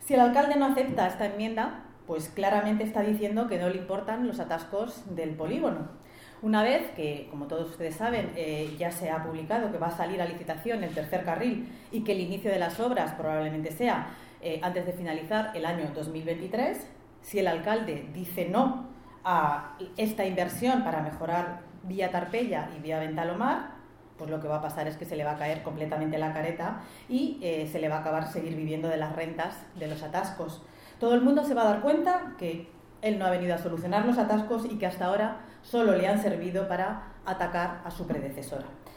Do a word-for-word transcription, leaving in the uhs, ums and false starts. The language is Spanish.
Si el alcalde no acepta esta enmienda, pues claramente está diciendo que no le importan los atascos del polígono. Una vez que, como todos ustedes saben, eh, ya se ha publicado que va a salir a licitación el tercer carril y que el inicio de las obras probablemente sea eh, antes de finalizar el año dos mil veintitrés, si el alcalde dice no a esta inversión para mejorar vía Tarpeya y vía Ventalomar, pues lo que va a pasar es que se le va a caer completamente la careta y eh, se le va a acabar seguir viviendo de las rentas de los atascos. Todo el mundo se va a dar cuenta que él no ha venido a solucionar los atascos y que hasta ahora solo le han servido para atacar a su predecesora.